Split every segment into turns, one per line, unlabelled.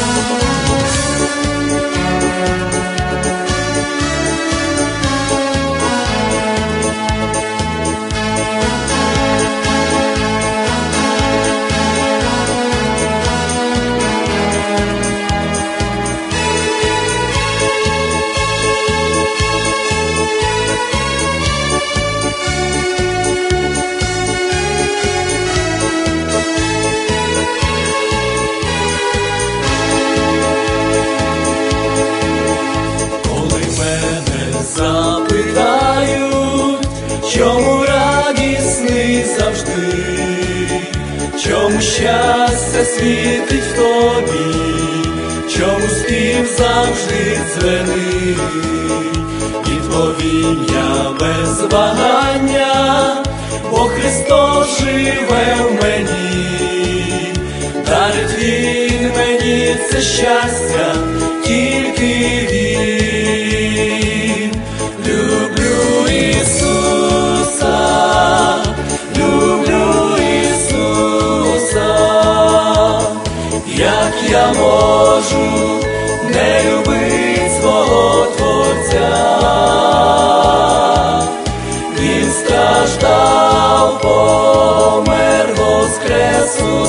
Запитають, чому радісний завжди, чому щастя світить в тобі, чому спів завжди дзвенить, відповім я без вагання, бо Христос живе в мені, дарить Він мені це щастя, тільки Він. Люблю Ісуса, як я можу не любить свого Творця. Він страждав, помер, воскрес у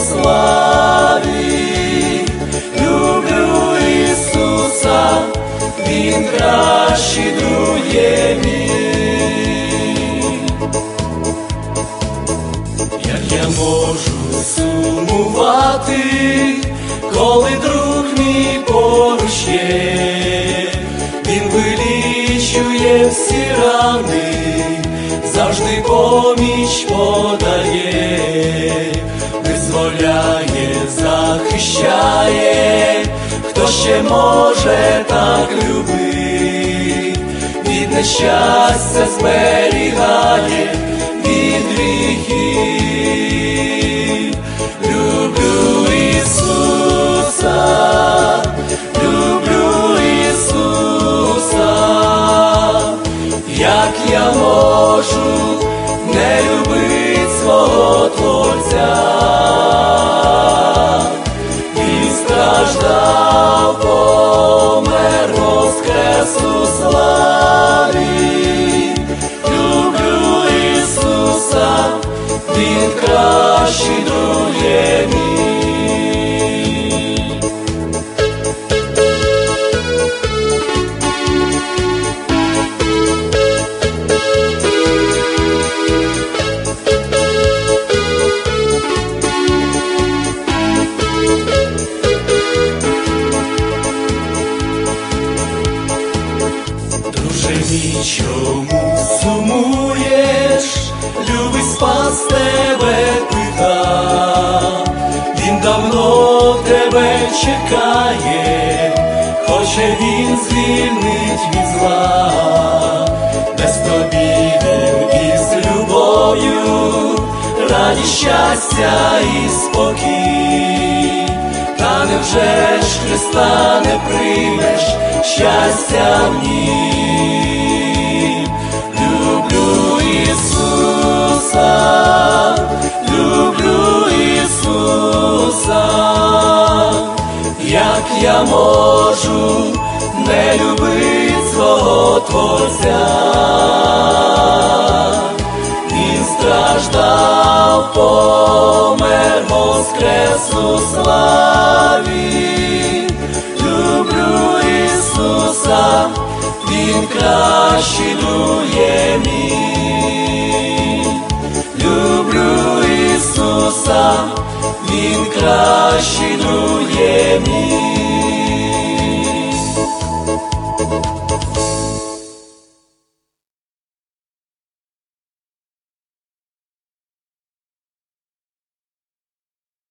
славі. Люблю Ісуса, Він кращий друг є мій. Як я можу сумувати, коли друг мій поруч є, він вилічує всі рани, завжди поміч подає, визволяє, захищає, хто ще може так любити, від нещастя зберігає, від гріхів. Люблю Ісуса, як я можу не любить свого Творця. Він страждав, помер, воскрес у славі. Люблю Ісуса, Він кращий друг є мій. Друже мій, чому сумуєш? Любий спас тебе пита. Він давно тебе чекає, хоче він звільнить від зла. Без тобі він із любов'ю, радість, щастя і спокій. Та невже ж Христа не приймеш, щастя в нім? Люблю Ісуса, як я можу не любить свого Творця. Він страждав, помер, воскрес у славі. Люблю Ісуса, Він кращий друг є мій. Люблю Ісуса, Він кращий друг є мій.